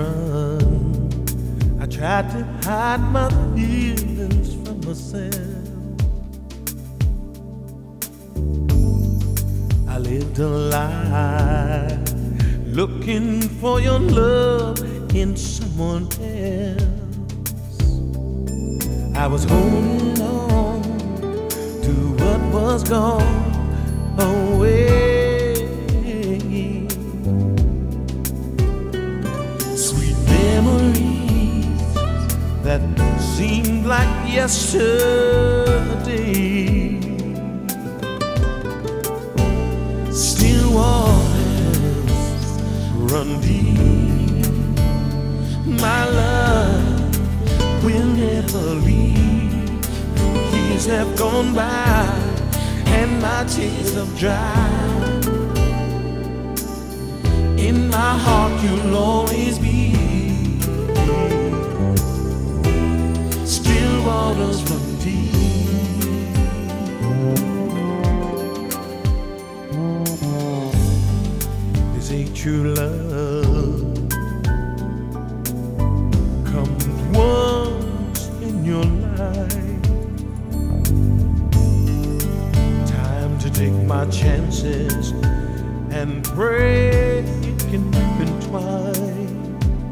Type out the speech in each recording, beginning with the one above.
run. I tried to hide my feelings from myself. I lived a lie, looking for your love in someone else. I was holding on to what was gone away. Sweet memories that seemed like yesterday. Still waters run deep. My love will never leave. Years have gone by and my tears have dried. In my heart you'll always be. Still waters run deep. This ain't true love. Comes once in your life. Time to take my chances and pray it can happen twice.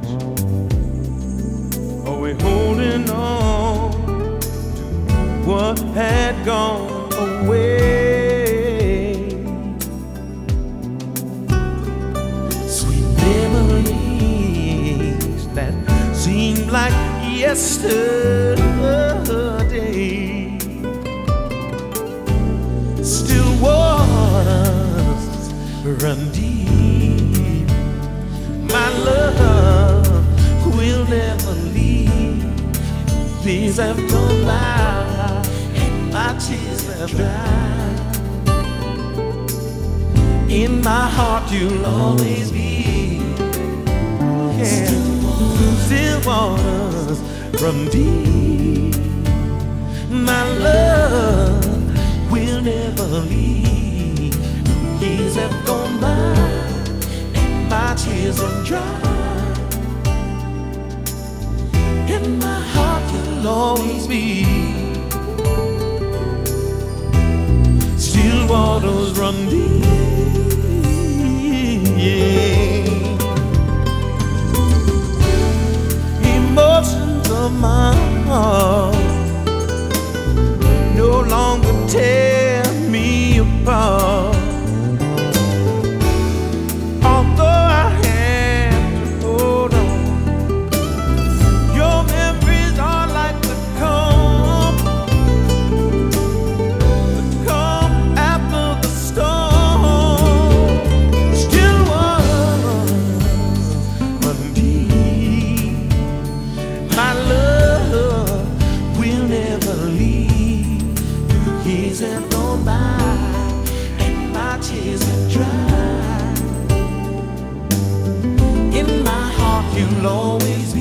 Are we holding on to what had gone away? Sweet memories that seem like yesterday. Still waters run deep. My love will never leave. These have gone by and my tears have dried. In my heart you'll always be. Yeah. Still waters run deep. My love will never leave. Years have gone by and my tears have dried. In my heart you'll always be. Still waters run deep. Yeah. Emotions of my heart no longer tear me apart. Although I had to hold on, your memories are like the calm after the storm. Still waters run deep. My love will never leave. Years have gone by and my tears have dried. In my heart you'll always be.